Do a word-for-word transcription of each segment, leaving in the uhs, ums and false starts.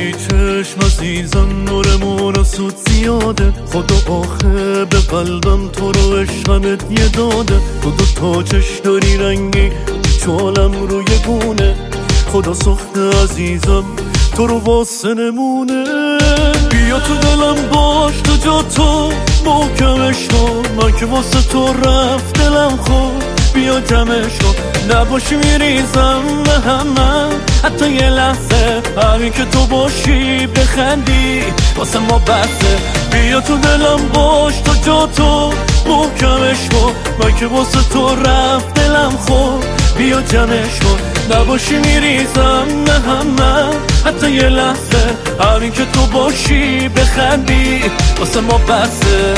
توی چشم عزیزم نورمون و سود زیاده. خدا آخه به قلبم تو رو عشقمت یه داده. تو دو تا چش داری رنگی چالم روی گونه. خدا سخته عزیزم تو رو واسه نمونه. بیا تو دلم باش تو جا تو محکمش کن. من که واسه تو رفت دلم خود بیا جمعش کن. نباشی میریزم به همه حتی یه لحظه. همین که تو باشی بخندی واسه ما بسه. بیا تو دلم باش تو جا تو محکمش کن. من که واسه تو رفت دلم خود بیا جمعش کن. نباشی میریزم به همه حتی یه لحظه. همین که تو باشی بخندی واسه ما بسه.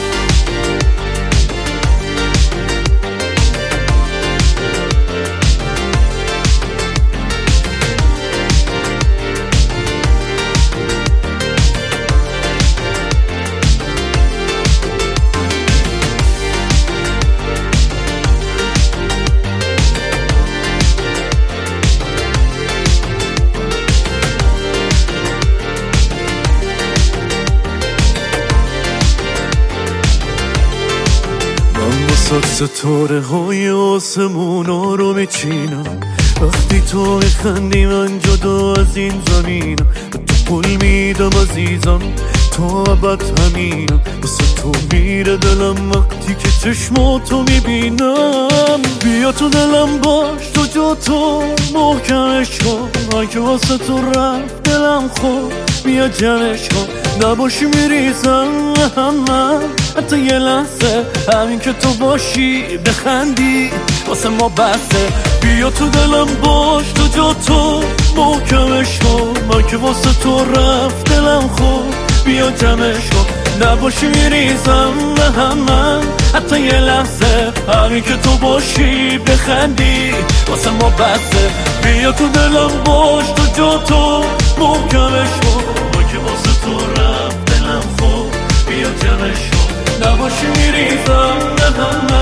ستاره های آسمونا رو میچینم. وقتی تو میخندی من جدا از این زمینم. تو پول میدم عزیزم تا ابد همینم. واسه تو میره دلم وقتی که چشماتو میبینم. بیا تو دلم باش تو جا تو محکمش کن. من که واسه تو رفت دلم خود بیا جمعش کن. نباشی میریزم همه حتی یه لحظه. همین که تو باشی بخندی واسه ما بسه. بیا تو دلم باش تو جا تو محکمش کن. من که واسه تو رفت دلم خود بیا جمعش کن. نباشی میریزم همه حتی یه لحظه. همین که تو باشی بخندی واسه ما بسه. بیا تو دلم باش تو جا تو محکمش کن. من که واسه تو رفت دلم خود بیا جمعش کن. نباشی میریزم همه